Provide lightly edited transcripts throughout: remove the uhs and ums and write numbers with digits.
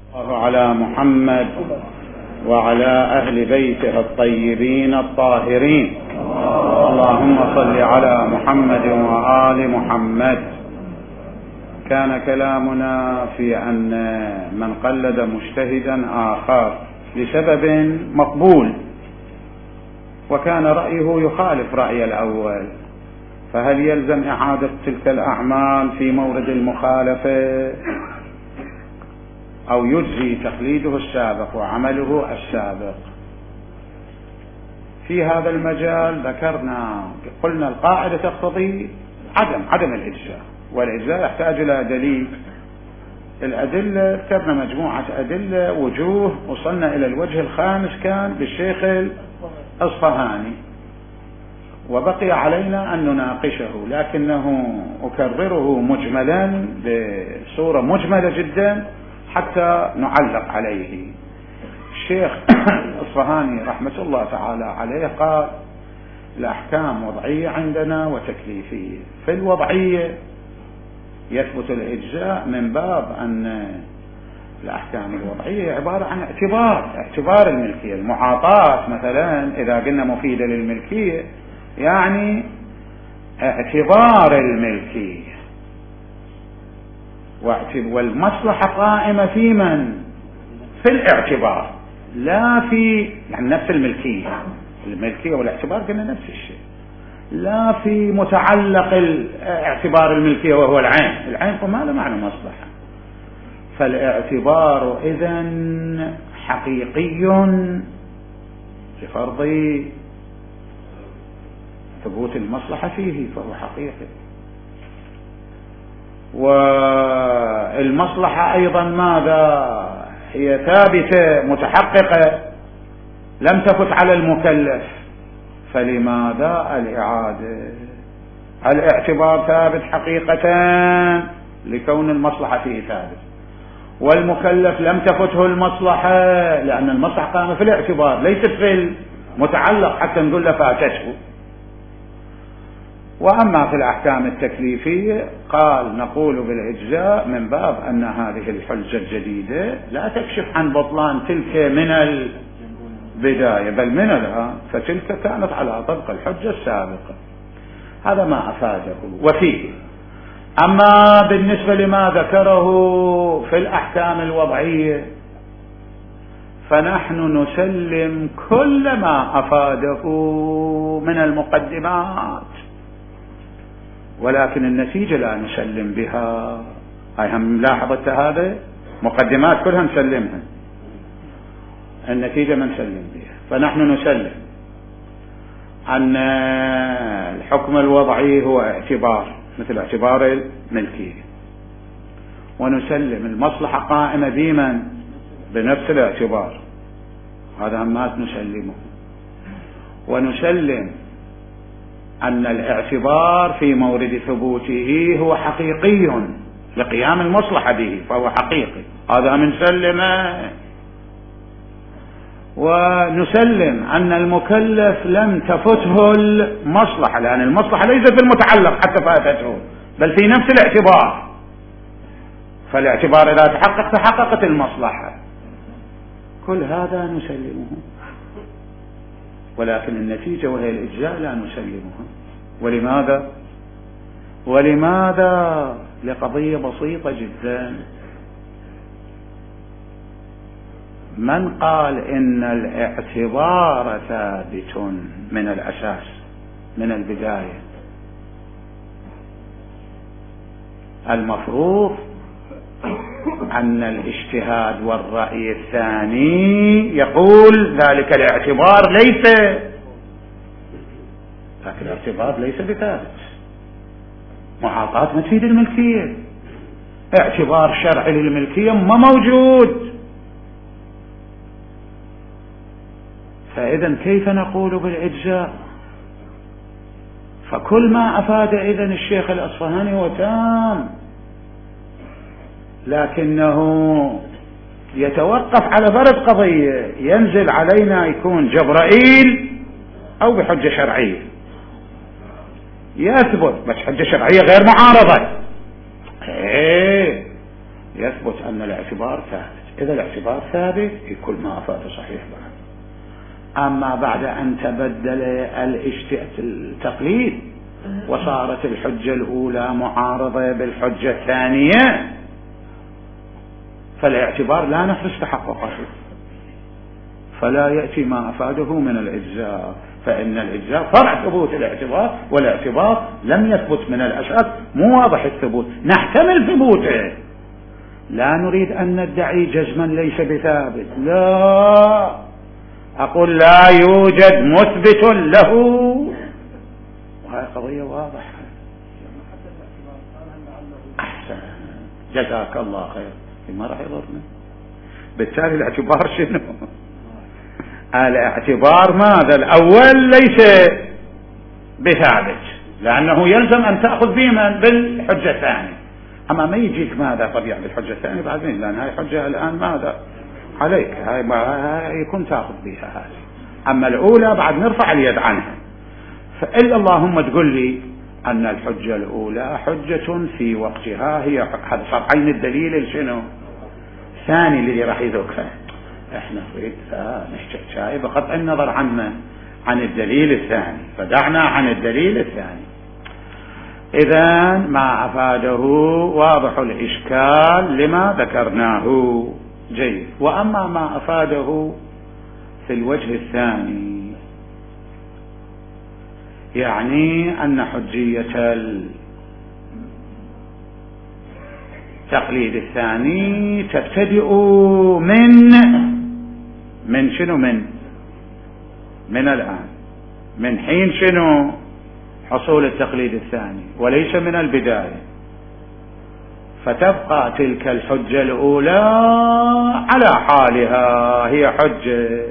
الله على محمد وعلى أهل بيته الطيبين الطاهرين. اللهم صل على محمد وآل محمد. كان كلامنا في أن من قلد مجتهدا آخر لسبب مقبول وكان رأيه يخالف رأي الأول، فهل يلزم إعادة تلك الأعمال في مورد المخالفة أو يجزي تقليده السابق وعمله السابق؟ في هذا المجال قلنا القاعدة تقتضي عدم الإجزاء، والإجزاء يحتاج إلى دليل. الأدلة كتبنا مجموعة أدلة وجوه، وصلنا إلى الوجه الخامس كان بالشيخ الأصفهاني، وبقي علينا أن نناقشه، لكنه أكرره مجملا بصورة مجملة جدا حتى نعلق عليه. الشيخ الأصفهاني رحمة الله تعالى عليه قال: الأحكام وضعية عندنا وتكليفية. في الوضعية يثبت الإجزاء من باب أن الأحكام الوضعية عبارة عن اعتبار الملكية. المعاطاة مثلا إذا قلنا مفيدة للملكية يعني اعتبار الملكية، والمصلحة قائمة في من؟ في الاعتبار، لا في يعني نفس الملكية والاعتبار قلنا نفس الشيء، لا في متعلق اعتبار الملكية وهو العين فما له معنى مصلحة. فالاعتبار إذن حقيقي لفرض ثبوت المصلحة فيه، فهو حقيقي. والمصلحة أيضا ماذا؟ هي ثابتة متحققة لم تفت على المكلف، فلماذا الإعادة؟ الاعتبار ثابت حقيقة لكون المصلحة فيه ثابت، والمكلف لم تفته المصلحة لأن المصلحة قامت في الاعتبار ليست في المتعلق حتى نقول له فاتته. وأما في الأحكام التكليفية قال نقول بالإجزاء من باب أن هذه الحجة الجديدة لا تكشف عن بطلان تلك من البداية بل من الآن، فتلك كانت على طبق الحجة السابقة. هذا ما أفاده وفيه. أما بالنسبة لما ذكره في الأحكام الوضعية فنحن نسلم كل ما أفاده من المقدمات، ولكن النتيجة لا نسلم بها. هاي هم ملاحظة، هذا مقدمات كلها نسلمها، النتيجة ما نسلم بها. فنحن نسلم أن الحكم الوضعي هو اعتبار مثل اعتبار الملكية، ونسلم المصلحة قائمة بمن؟ بنفس الاعتبار، هذا ما نسلمه. ونسلم أن الاعتبار في مورد ثبوته هو حقيقي لقيام المصلحة به، فهو حقيقي، هذا منسلمه. ونسلم أن المكلف لم تفته المصلحة، لأن المصلحة ليست في المتعلق حتى فاتته بل في نفس الاعتبار، فالاعتبار إذا تحققت المصلحة. كل هذا نسلمه، ولكن النتيجة وهي الإجزاء لا نسلمها. ولماذا؟ لقضية بسيطة جدا. من قال إن الاعتبار ثابت من الأساس من البداية؟ المفروض أن الاجتهاد والرأي الثاني يقول ذلك الاعتبار لكن الاعتبار ليس بثابت. معاطاة ما تفيد الملكية، اعتبار شرعي للملكية ما موجود، فإذا كيف نقول بالإجزاء؟ فكل ما أفاد إذن الشيخ الأصفهاني هو تام، لكنه يتوقف على فرض قضية ينزل علينا يكون جبرائيل أو بحجة شرعية يثبت، بس حجة شرعية غير معارضة. يثبت أن الاعتبار ثابت. إذا الاعتبار ثابت كل ما أفاد صحيح بعد. أما بعد أن تبدل التقليد وصارت الحجة الأولى معارضة بالحجة الثانية، فالاعتبار لا نحرص تحققه، فلا يأتي ما أفاده من الإجزاء، فإن الإجزاء فرع ثبوت الاعتبار، والاعتبار لم يثبت من الأساس، مو واضح الثبوت، نحتمل ثبوته، لا نريد أن ندعي جزما ليس بثابت، لا، أقول لا يوجد مثبت له، وهذه قضية واضحة. أحسن، جزاك الله خير، ما راح يضرنا. بالتالي الاعتبار شنو؟ الاعتبار ماذا؟ الأول ليس بثابت، لأنه يلزم أن تأخذ به بالحجة الثانية. أما ما يجيك ماذا طبيعي بالحجة الثانية بعدين، لأن هاي حجة الآن ماذا عليك، هاي يكون تأخذ بها هذه. أما الأولى بعد نرفع اليد عنها. فإلا اللهم تقول لي أن الحجة الأولى حجة في وقتها، هي هذا صار عين الدليل شنو؟ ثاني اللي راح يذكره. احنا نريد نحكي شاي بقطع النظر عن الدليل الثاني، فدعنا عن الدليل الثاني. إذا ما أفاده واضح الإشكال لما ذكرناه، جيد. وأما ما أفاده في الوجه الثاني، يعني أن حجية التقليد الثاني تبتدئ من شنو؟ من الآن، من حين شنو؟ حصول التقليد الثاني، وليس من البداية. فتبقى تلك الحجة الأولى على حالها، هي حجة.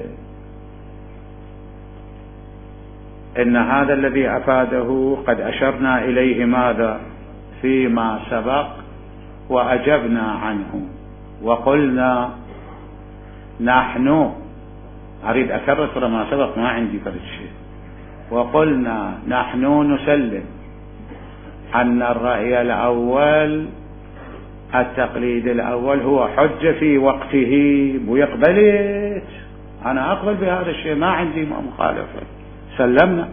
إن هذا الذي أفاده قد أشرنا إليه ماذا فيما سبق، وأجبنا عنه وقلنا نحن، أريد أكرر ما سبق، ما عندي فرد شيء. وقلنا نحن نسلم أن الرأي الأول، التقليد الأول هو حجة في وقته، ويقبلت، أنا أقبل بهذا الشيء، ما عندي مخالفة، سلمنا.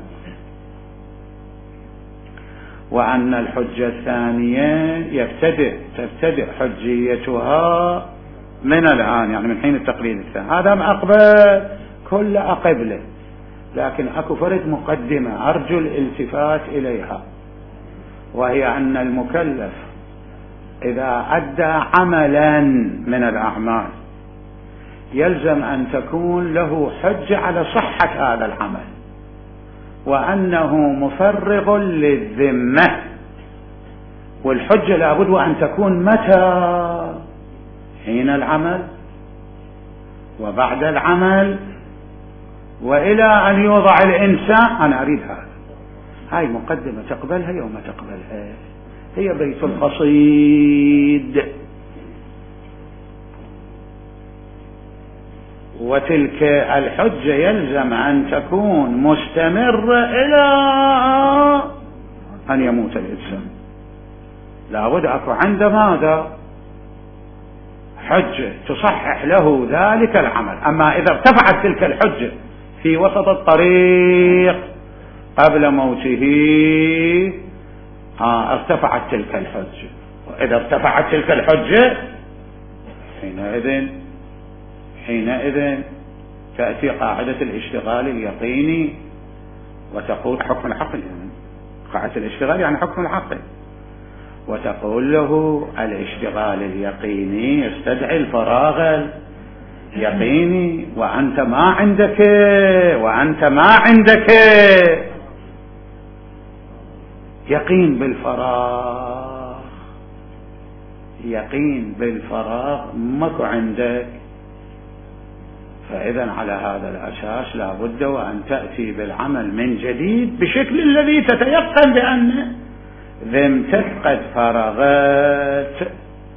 وأن الحجة الثانية تبتدئ حجيتها من الآن، يعني من حين التقليد الثاني، هذا ما أقبل كل أقبله، لكن أكو فرد مقدمة أرجو الالتفات إليها، وهي أن المكلف إذا أدى عملا من الأعمال يلزم أن تكون له حجة على صحة هذا العمل، وأنه مفرغ للذمة. والحجة لابد أن تكون متى؟ حين العمل وبعد العمل وإلى أن يوضع الإنسان. أنا أريد هذا، هاي مقدمة تقبلها يوم ما تقبلها، هي بيت القصيد. وتلك الحجة يلزم أن تكون مستمرة إلى أن يموت الإنسان، لابد أكو عنده ماذا؟ حجة تصحح له ذلك العمل. أما إذا ارتفعت تلك الحجة في وسط الطريق قبل موته ارتفعت تلك الحجة، وإذا ارتفعت تلك الحجة حينئذ تأتي قاعدة الاشتغال اليقيني وتقول حكم العقل، يعني قاعدة الاشتغال يعني حكم العقل، وتقول له الاشتغال اليقيني يستدعي الفراغ اليقيني، وأنت ما عندك يقين بالفراغ ماكو عندك. فإذا على هذا الأساس لا بد وأن تأتي بالعمل من جديد بشكل الذي تتيقن بأن ذمتك قد فرغت.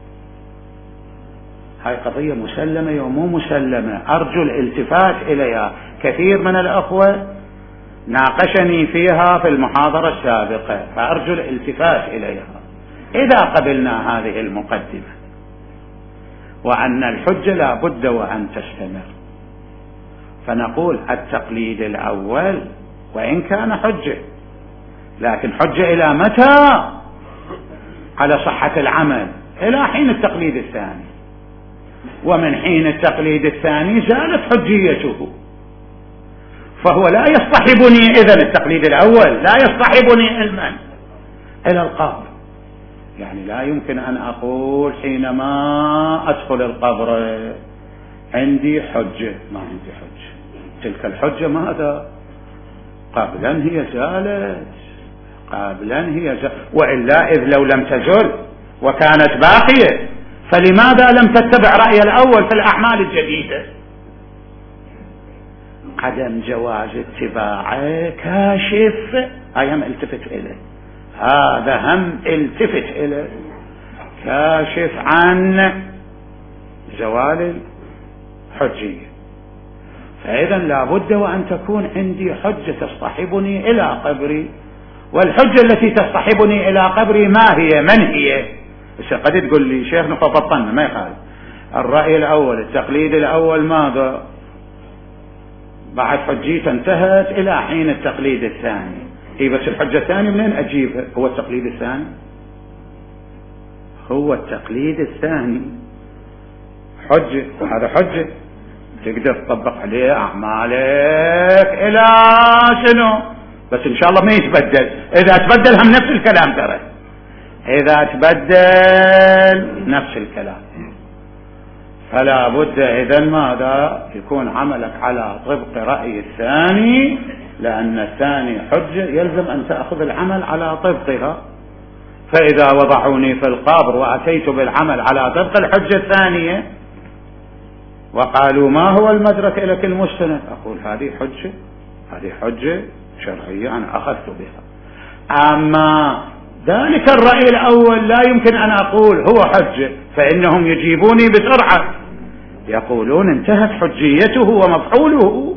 هاي قضية مسلمة ومو مسلمة، أرجو الالتفات إليها. كثير من الأخوة ناقشني فيها في المحاضرة السابقة، فأرجو الالتفات إليها. إذا قبلنا هذه المقدمة وأن الحجة لا بد وأن تستمر. فنقول التقليد الأول وإن كان حجة، لكن حجة إلى متى؟ على صحة العمل إلى حين التقليد الثاني، ومن حين التقليد الثاني زالت حجيته، فهو لا يصطحبني إذن التقليد الأول لا يصطحبني علما إلى القبر. يعني لا يمكن أن أقول حينما أدخل القبر عندي حجة، ما عندي حجة. تلك الحجة ماذا؟ قبلا هي زالت، وإلا إذ لو لم تزل وكانت باقية فلماذا لم تتبع رأي الأول في الأعمال الجديدة؟ عدم جواز اتباعه كاشف، هم التفت إليه، هذا هم التفت إليه، كاشف عن زوال الحجية. فإذا لا بد وأن تكون عندي حجة تصطحبني إلى قبري، والحجة التي تصطحبني إلى قبري ما هي؟ من هي؟ قد تقول لي شيخ نفضلنا ما يخالف، الرأي الأول التقليد الأول ماذا؟ بعد حجيته انتهت إلى حين التقليد الثاني. بس الحجة الثانية منين أجيبها؟ هو التقليد الثاني، هو التقليد الثاني حجة، وهذا حجة تقدر تطبق عليه أعمالك إلى شنو؟ بس إن شاء الله ما يتبدل. إذا تبدل هم نفس الكلام، ترى إذا تبدل نفس الكلام. فلا بد إذن ماذا؟ يكون عملك على طبق رأي الثاني، لأن الثاني حجة يلزم أن تأخذ العمل على طبقها. فإذا وضعوني في القبر وأتيت بالعمل على طبق الحجة الثانية وقالوا ما هو المدرك لك المستند، أقول هذه حجة شرعية أنا أخذت بها. أما ذلك الرأي الأول لا يمكن أن أقول هو حجة، فإنهم يجيبوني بسرعة يقولون انتهت حجيته ومفعوله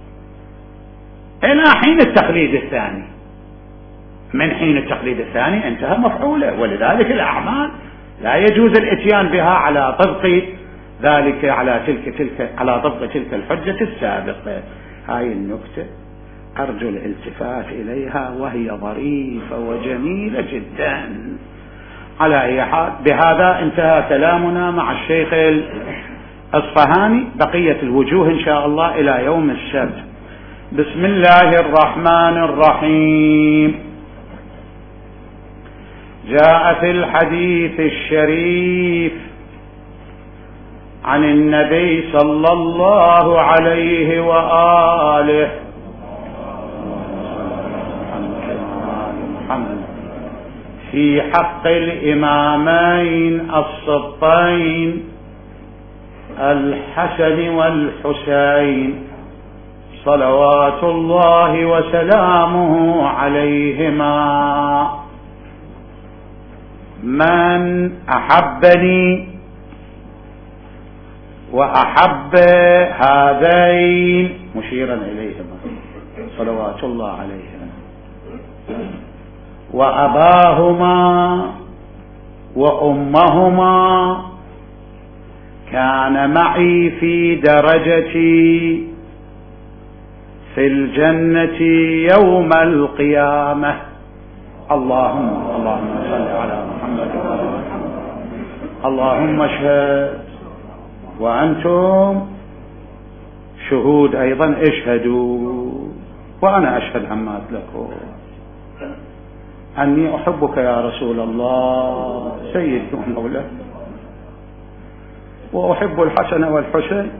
إلى حين التقليد الثاني. من حين التقليد الثاني انتهى مفعوله، ولذلك الأعمال لا يجوز الاتيان بها على طبق ذلك، على طبق تلك الحجة السابقة. هاي النكتة أرجو الالتفات إليها، وهي ظريفة وجميلة جدا. على أي حال، بهذا انتهى كلامنا مع الشيخ الأصفهاني. بقية الوجوه إن شاء الله إلى يوم السبت. بسم الله الرحمن الرحيم. جاء في الحديث الشريف عن النبي صلى الله عليه وآله في حق الإمامين الصبطين الحسن والحسين صلوات الله وسلامه عليهما: من أحبني وأحب هذين، مشيرا إليهما صلوات الله عليهما، وأباهما وأمهما، كان معي في درجتي في الجنة يوم القيامة. اللهم صل على محمد وعلى محمد. اللهم اشهد، وأنتم شهود أيضا، اشهدوا وأنا أشهد همات لكم أني أحبك يا رسول الله سيد ومولى، وأحب الحسن والحسين.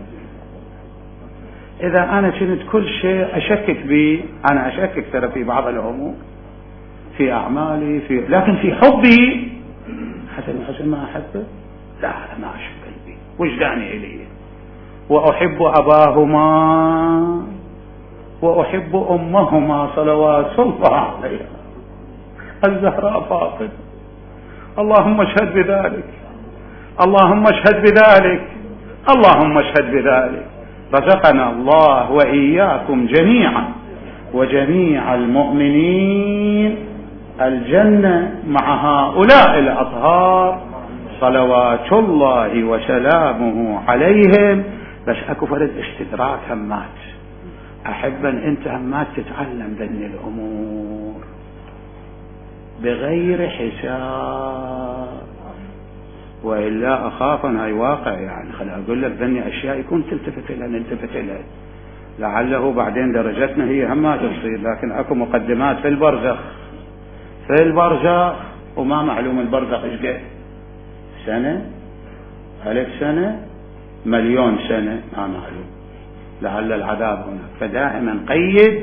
إذا أنا كنت كل شيء أشكك به، أنا أشكك ترى في بعض الأمور في أعمالي، لكن في حبي حسن الحسين ما أحبه، لا ما أشك قلبي وجداني إليه. وأحب أباهما وأحب أمهما صلوات الله عليها الزهراء فاطمة. اللهم اشهد بذلك، اللهم اشهد بذلك، اللهم اشهد بذلك. رزقنا الله وإياكم جميعا وجميع المؤمنين الجنة مع هؤلاء الأطهار صلوات الله وسلامه عليهم. بس اكو فرد استدراك همات، احب ان انت همات تتعلم ذني الامور بغير حساب، والا اخاف ان هاي واقع. يعني خل اقول لك ذني اشياء يكون تلتفت لها نلتفت لها، لعله بعدين درجتنا هي همات تصير. لكن اكو مقدمات في البرزخ، في البرزخ، وما معلوم البرزخ ايش قد سنة، 1000 سنة، 1,000,000 سنة، ما معلوم، لعل العذاب هناك. فدائما قيد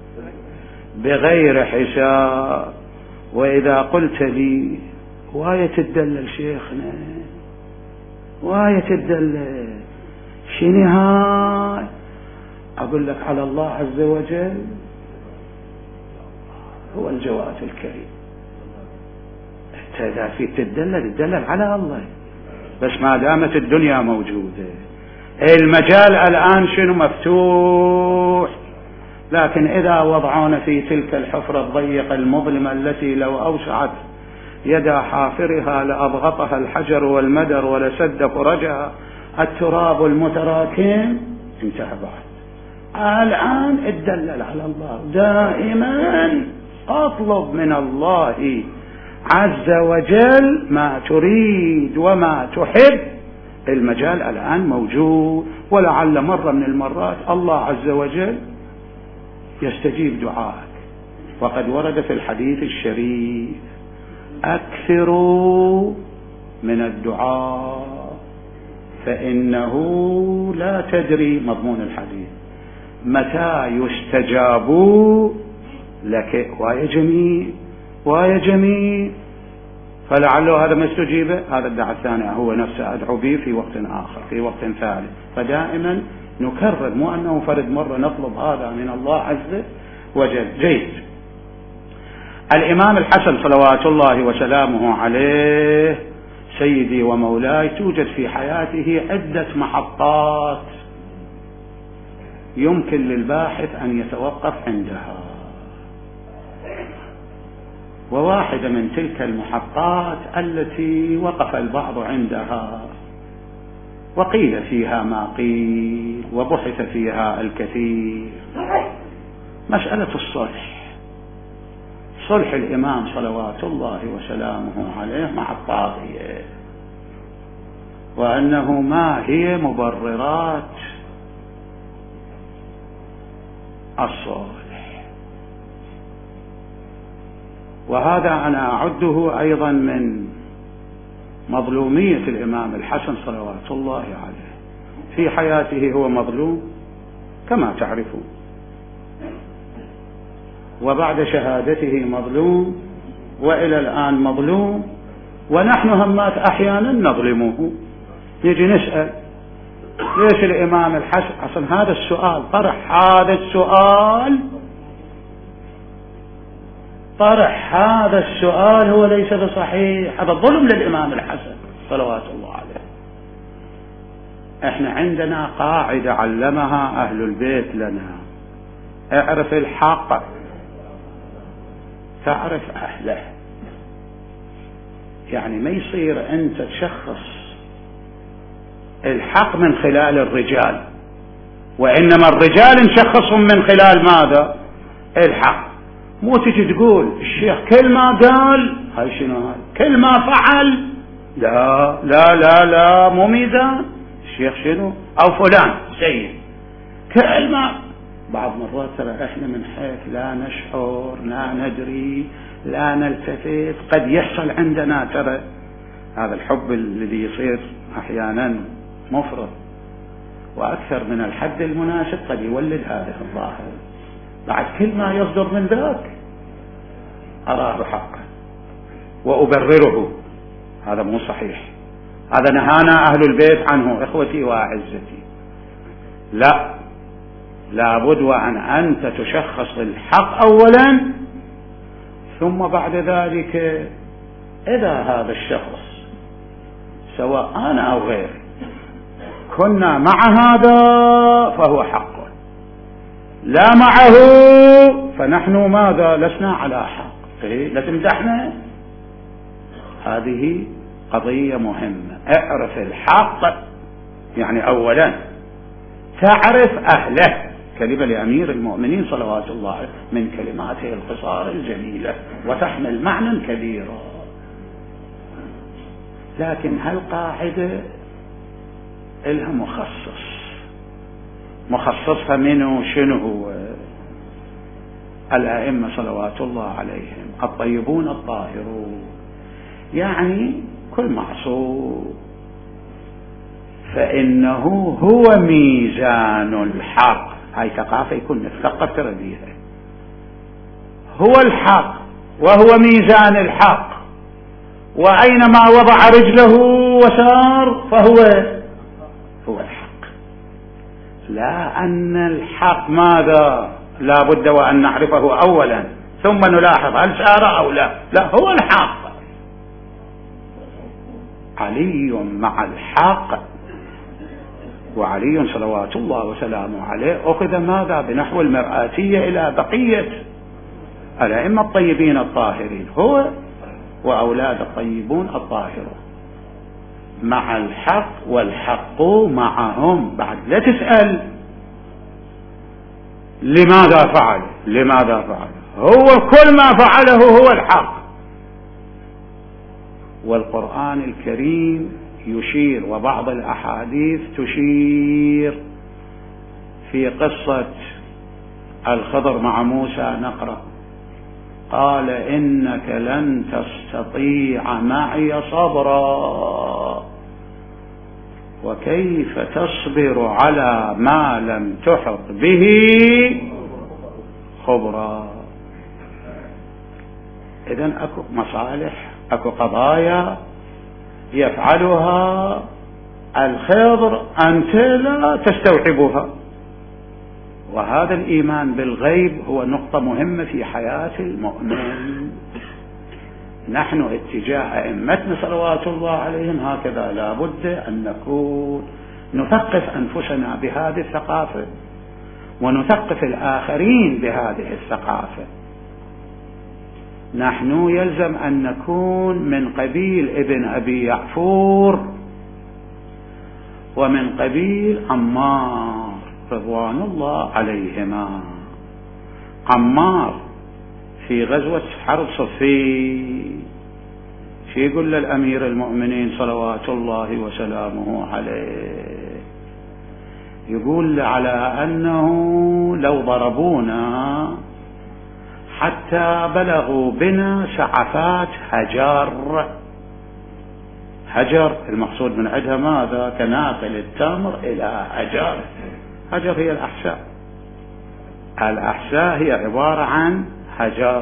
بغير حساب. وإذا قلت لي واية تدلل شيخنا، واية تدلل شنو هاي؟ أقول لك على الله عز وجل هو الجواد الكريم. إذا في تدلل على الله، بس ما دامت الدنيا موجودة. المجال الآن شنو؟ مفتوح. لكن إذا وضعونا في تلك الحفرة الضيقة المظلمة التي لو أوسعت يد حافرها لأضغطها الحجر والمدر ولسد فرجها التراب المتراكم، انتهى بعد. الآن اتدلل على الله. دائما أطلب من الله عز وجل ما تريد وما تحب. المجال الآن موجود، ولعل مرة من المرات الله عز وجل يستجيب دعائك. وقد ورد في الحديث الشريف: أكثروا من الدعاء فإنه لا تدري، مضمون الحديث، متى يستجاب لك. ويا جميل، ويا جميل. فلعله هذا ما استجيبه، هذا الدعاء الثاني هو نفسه أدعو به في وقت آخر، في وقت ثالث. فدائما نكرر، مو أنه فرد مرة نطلب هذا من الله عز وجل. جيد. الإمام الحسن صلوات الله وسلامه عليه سيدي ومولاي، توجد في حياته عدة محطات يمكن للباحث أن يتوقف عندها، وواحدة من تلك المحطات التي وقف البعض عندها وقيل فيها ما قيل وبحث فيها الكثير، مسألة الصلح. صلح الإمام صلوات الله وسلامه عليه مع الطاغية، وأنه ما هي مبررات الصلح. وهذا أنا أعده أيضا من مظلومية الإمام الحسن صلوات الله عليه. في حياته هو مظلوم كما تعرفون، وبعد شهادته مظلوم، وإلى الآن مظلوم، ونحن همات أحيانا نظلمه. نجي نسأل ليش الإمام الحسن؟ أصلا هذا السؤال، طرح هذا السؤال هو ليس بصحيح، هذا ظلم للإمام الحسن صلوات الله عليه. احنا عندنا قاعدة علمها أهل البيت لنا: اعرف الحق تعرف أهله. يعني ما يصير أنت تشخص الحق من خلال الرجال، وإنما الرجال نشخصهم من خلال ماذا؟ الحق. مو تجي تقول الشيخ كل ما قال هاي شنو هاي، كل ما فعل، لا لا لا لا، مو ميزان. الشيخ شنو؟ أو فلان سيد كل ما. بعض مرات ترى احنا من حيث لا نشعر، لا ندري، لا نلتفت، قد يحصل عندنا ترى هذا الحب الذي يصير احيانا مفرط واكثر من الحد المناسب، قد يولد هذا الظاهر. بعد كل ما يصدر من ذاك أراه حقا وأبرره. هذا مو صحيح، هذا نهانا أهل البيت عنه إخوتي وأعزتي. لا، لابد وأن أنت تشخص الحق أولا، ثم بعد ذلك إذا هذا الشخص سواء أنا أو غيري كنا مع هذا فهو حق، لا معه فنحن ماذا؟ لسنا على حق. لا تمدحنا. هذه قضية مهمة. اعرف الحق، يعني أولا تعرف أهله، كلمة لأمير المؤمنين صلوات الله عليه من كلماته القصار الجميلة وتحمل معنى كبيرا. لكن هالقاعدة إلها مخصصها منه شنو هو؟ الأئمة صلوات الله عليهم الطيبون الطاهرون، يعني كل معصوم فإنه هو ميزان الحق. هاي ثقافة يكون نتثقف ترى بيها. هو الحق وهو ميزان الحق، وأينما وضع رجله وسار فهو الحق. لا أن الحق ماذا؟ لا بد وأن نعرفه أولا ثم نلاحظ هل سار أو لا. لا، هو الحق. علي مع الحق، وعلي صلوات الله وسلامه عليه أخذ ماذا؟ بنحو المرآتية إلى بقية الأئمة الطيبين الطاهرين، هو وأولاد الطيبون الطاهرون مع الحق، والحق معهم. بعد لا تسأل لماذا فعل، هو كل ما فعله هو الحق. والقرآن الكريم يشير، وبعض الأحاديث تشير في قصة الخضر مع موسى. نقرأ: قال إنك لن تستطيع معي صبرا، وكيف تصبر على ما لم تحط به خبرا. إذن أكو مصالح، أكو قضايا يفعلها الخضر أنت لا تستوعبها. وهذا الإيمان بالغيب هو نقطة مهمة في حياة المؤمن. نحن اتجاه أئمتنا صلوات الله عليهم هكذا لا بد أن نكون نثقف أنفسنا بهذه الثقافة، ونثقف الآخرين بهذه الثقافة. نحن يلزم أن نكون من قبيل ابن أبي يعفور ومن قبيل عمار رضوان الله عليهما. عمار في غزوة حرب صفين شو يقول للأمير المؤمنين صلوات الله وسلامه عليه؟ يقول على أنه لو ضربونا حتى بلغوا بنا شعفات هجر المقصود من عندها ماذا؟ كناقل التمر إلى هجر هي الأحساء هي عبارة عن هجر.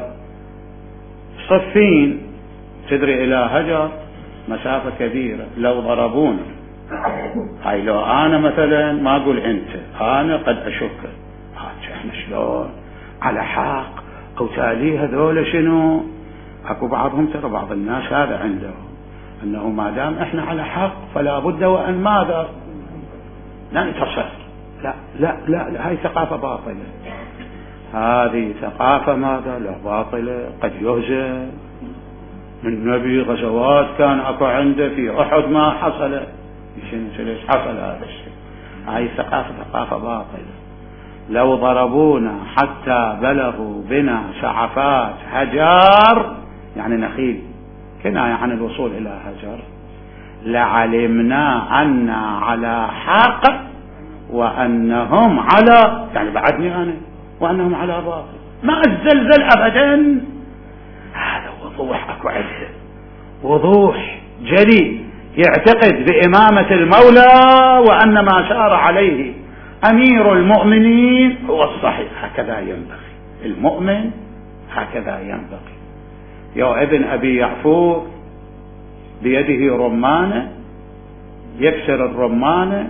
صفين تدري إلى هجر مسافة كبيرة. لو ضربونا، هاي لو أنا مثلا ما أقول أنت، أنا قد أشك احنا شلون على حق أو تالي هذول شنو؟ أكو بعضهم ترى بعض الناس هذا عندهم أنه ما دام إحنا على حق فلا بد وأن ماذا؟ لا نتصل. لا هاي ثقافة باطلة. هذه ثقافة ماذا؟ لا باطلة. قد يهزم النبي غزوات كان أكو عنده في أحد ما حصل. ليش حصل هذا الشيء؟ هاي ثقافة باطلة. لو ضربونا حتى بلغوا بنا شعفات هجر، يعني نخيل، كناية عن الوصول إلى هجر، لعلمنا أن على حق وأنهم على، يعني بعدني أنا، وأنهم على باطل. ما الزلزل أبدا. هذا وضوح أكو عنده، وضوح جلي. يعتقد بإمامة المولى وأن ما سار عليه أمير المؤمنين هو الصحيح. هكذا ينبغي المؤمن، هكذا ينبغي. يا ابن أبي يعفور بيده رمانة، يكسر الرمانة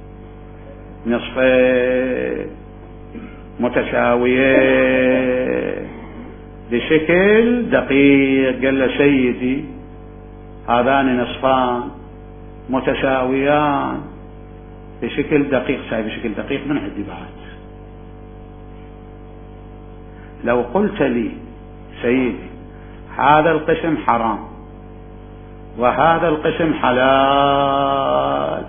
نصفين متساوية بشكل دقيق. قال له سيدي هذان نصفان متساويان بشكل دقيق. بشكل دقيق من عندي بعد. لو قلت لي سيدي هذا القسم حرام وهذا القسم حلال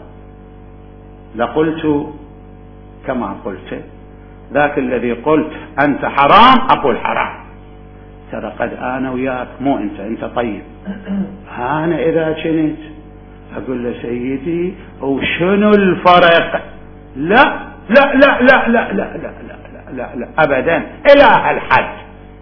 لقلت كما قلت، ذاك الذي قلت أنت حرام أقول حرام. ترى قد أنا وياك، مو أنت طيب، أنا إذا كنت أقول له سيدي وشنو الفرق؟ لا لا لا لا لا لا لا لا لا, لا أبدا، إلى هالحد،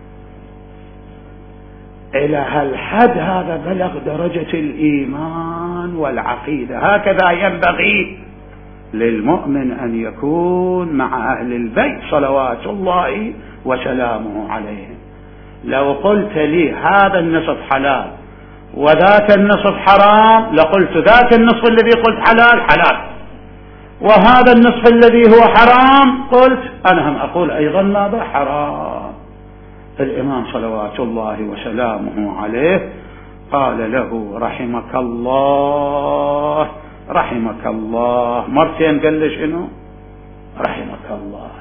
إلى هالحد. هذا بلغ درجة الإيمان والعقيدة. هكذا ينبغي للمؤمن أن يكون مع أهل البيت صلوات الله وسلامه عليهم. لو قلت لي هذا النصف حلال وذاك النصف حرام لقلت ذاك النصف الذي قلت حلال حلال، وهذا النصف الذي هو حرام قلت أنا هم أقول أيضا ماذا؟ حرام. الإمام صلوات الله وسلامه عليه قال له رحمك الله رحمك الله مرتين، قال له شنو؟ رحمك الله.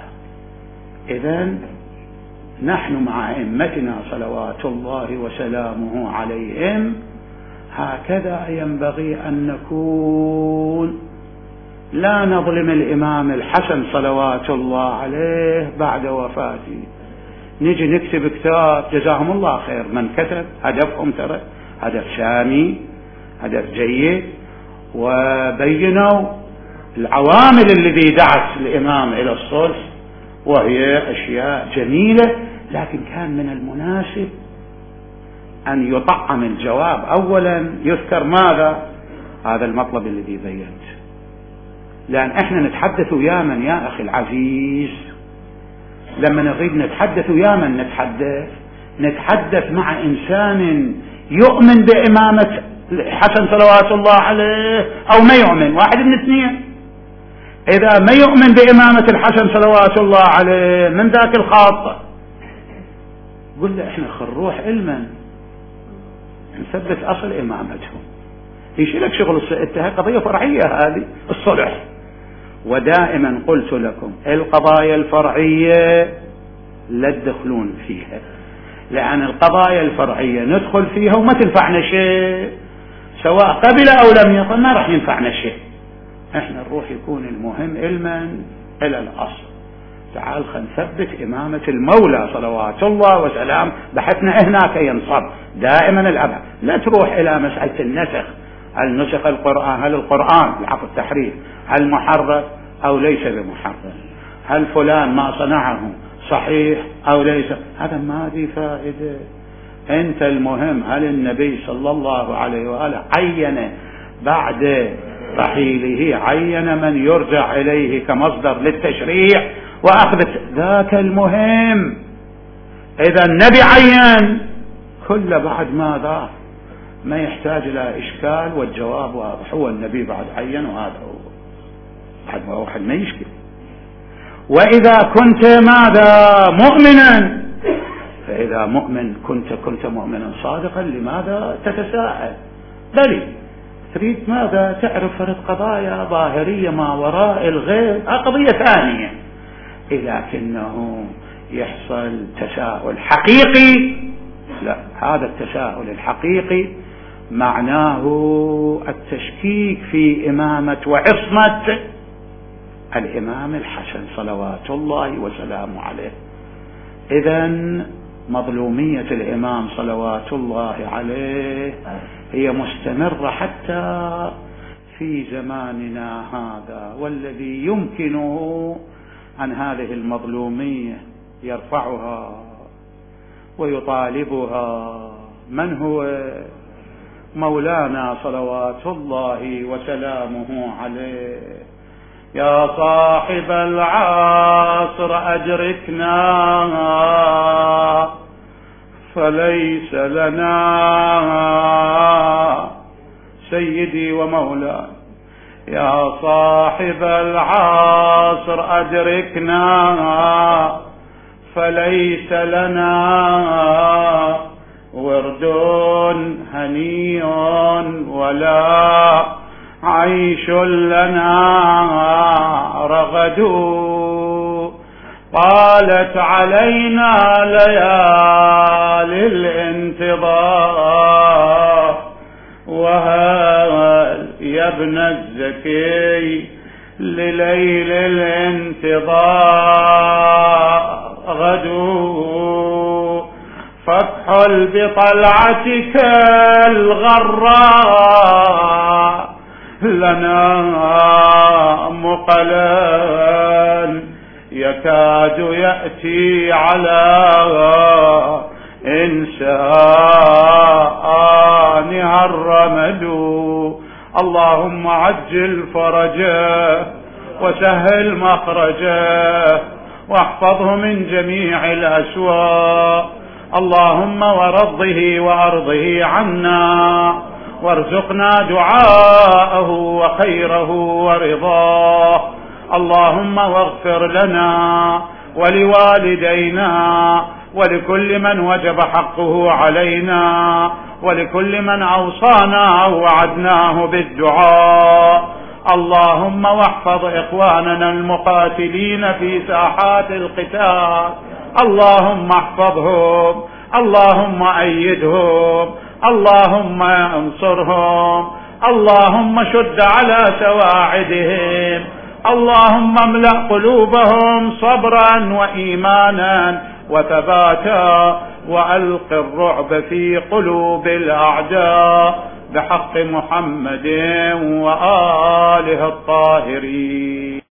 إذن نحن مع أئمتنا صلوات الله وسلامه عليهم هكذا ينبغي أن نكون، لا نظلم الإمام الحسن صلوات الله عليه بعد وفاته. نجي نكتب كتاب، جزاهم الله خير من كتب، هدفهم ترى هدف سامي، هدف جيد، وبينوا العوامل التي دعت الإمام إلى الصلح، وهي أشياء جميلة، لكن كان من المناسب أن يطعم الجواب. أولا يذكر ماذا؟ هذا المطلب الذي بينت، لأن احنا نتحدث يا من يا أخي العزيز، لما نريد نتحدث يا من نتحدث مع إنسان يؤمن بإمامة الحسن صلوات الله عليه أو ما يؤمن، واحد من اثنين. إذا ما يؤمن بإمامة الحسن صلوات الله عليه من ذاك الخاطئ، قل له احنا خنروح علما نثبت أصل إمامتهم، يشيلك شغل التهي قضية فرعية هذه الصلح. ودائما قلت لكم القضايا الفرعية لا تدخلون فيها، لأن القضايا الفرعية ندخل فيها وما تنفعنا شيء، سواء قبل أو لم يقل ما راح ينفعنا شيء. احنا نروح يكون المهم علما إلى الأصل. تعال خلينا نثبت إمامة المولى صلوات الله وسلام، بحثنا هناك ينصب دائما الأبد. لا تروح إلى مسألة النسخ، هل نسخ القرآن، هل القرآن العفو التحريف هل محرف أو ليس بمحرف، هل فلان ما صنعه صحيح أو ليس، هذا ما ذي فائدة. أنت المهم هل النبي صلى الله عليه وآله عين بعد رحيله عين من يرجع إليه كمصدر للتشريع وأخذ ذاك المهم. إذا النبي عين كل بعد ماذا ما يحتاج إلى إشكال، والجواب واضح، هو النبي بعد عين وهذا هو بعد ما واحد ما يشكل. وإذا كنت ماذا مؤمنا، فإذا مؤمن كنت مؤمنا صادقا لماذا تتساءل؟ بل تريد ماذا تعرف فرد قضايا ظاهرية ما وراء الغيب، قضية ثانية، لكنه يحصل تساؤل حقيقي. لا، هذا التساؤل الحقيقي معناه التشكيك في إمامة وعصمة الإمام الحسن صلوات الله وسلامه عليه. إذن مظلومية الإمام صلوات الله عليه هي مستمرة حتى في زماننا هذا، والذي يمكنه عن هذه المظلومية يرفعها ويطالبها من هو؟ مولانا صلوات الله وسلامه عليه. يا صاحب العصر أدركنا فليس لنا، سيدي ومولاي يا صاحب العصر أدركنا فليس لنا ورد هنيء ولا عيش لنا رغد، قالت علينا ليالي الانتظار تاهل يا ابن الزكي لليل الانتظار غدو، فاكحل بطلعتك الغراء لنا مقلا يكاد يأتي على إنسانها الرمد. اللهم عجل فرجه وسهل مخرجه واحفظه من جميع الأسواء. اللهم ورضه وأرضه عنا، وارزقنا دعاءه وخيره ورضاه. اللهم واغفر لنا ولوالدينا ولكل من وجب حقه علينا، ولكل من أوصانا ووعدناه بالدعاء. اللهم واحفظ إخواننا المقاتلين في ساحات القتال، اللهم احفظهم، اللهم أيدهم، اللهم انصرهم، اللهم شد على سواعدهم، اللهم املأ قلوبهم صبرا وإيمانا وثباتا، وألق الرعب في قلوب الأعداء بحق محمد وآله الطاهرين.